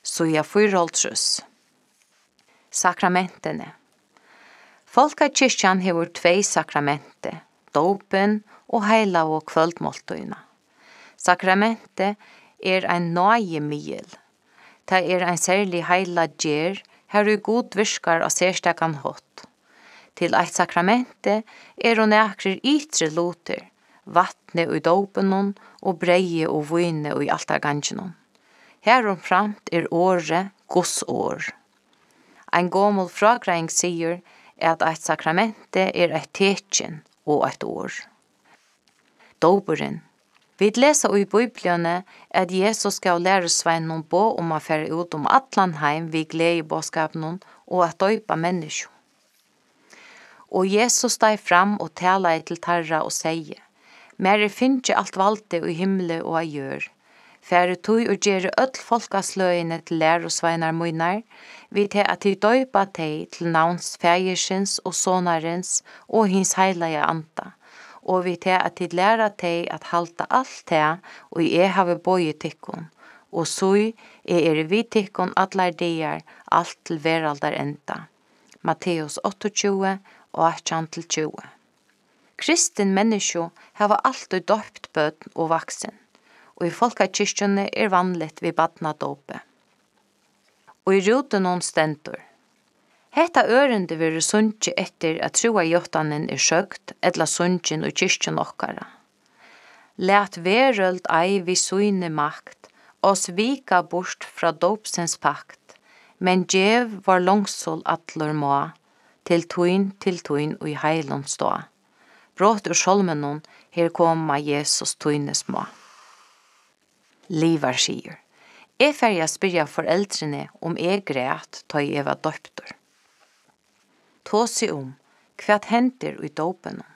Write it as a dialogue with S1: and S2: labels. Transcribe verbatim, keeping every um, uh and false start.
S1: Så jag fyrhålltrus. Sakramentene. Folkekirkjan hevur tvei sakramente, dópen og heila og kvöldmåltøyna. Sakramente er ein nåjemiddel. Det er ein særlig heila gjer, her er god virkar av særstakan hot. Til eitt sakramente er og nekrir ytre luter, vattne og dópenon og breie og vine og i altargangenon. Heromframt er året Guds år. Ein gommel fragreiing sier at eitt sakramente er eitt tekjen og eitt år. Dåperen. Vi leser i Bibelen at Jesus skal lære sveinene på om å fære ut om atlan heim vi glede i bådskapen og at døypa mennesker. Og Jesus steg fram og tala til tarra og sier, «Mer finn ikke alt valgte i himmelen og av gjør. Fære tog og gjøre ødel folkasløyene til lære og sveinar munnar, vi til at de døypa teg til navns fægersens og sonarens og hins heilige anta, og vi til at de lære teg at halta alt det, og jeg har bøye tikkun, og så er er vi tikkun atlar dier alt til veraldar enda.» Matteus åttiotjue og atten til tjue. Kristin menneske har alltid døpt bøten og vaksen, og i folkekirkjene er vanligt vi badna dåpe. Og i ruten noen stendur. Hetta ørende vil sunnje etter at troa jottanen er søgt, etla sunnjen og kyrkjen okkara. Læt verøld ei vi suine makt, oss vika bort fra dåpsens pakt, men djev var langsol atlor må, til tuin til tuin og i heilon stå. Brått ur solmenon, her koma Jesus tuines må. Livar sier. Jeg færja spyrja foreldrene om jeg græt ta jeg var døptor. Tåsi om hva hender i dåpen.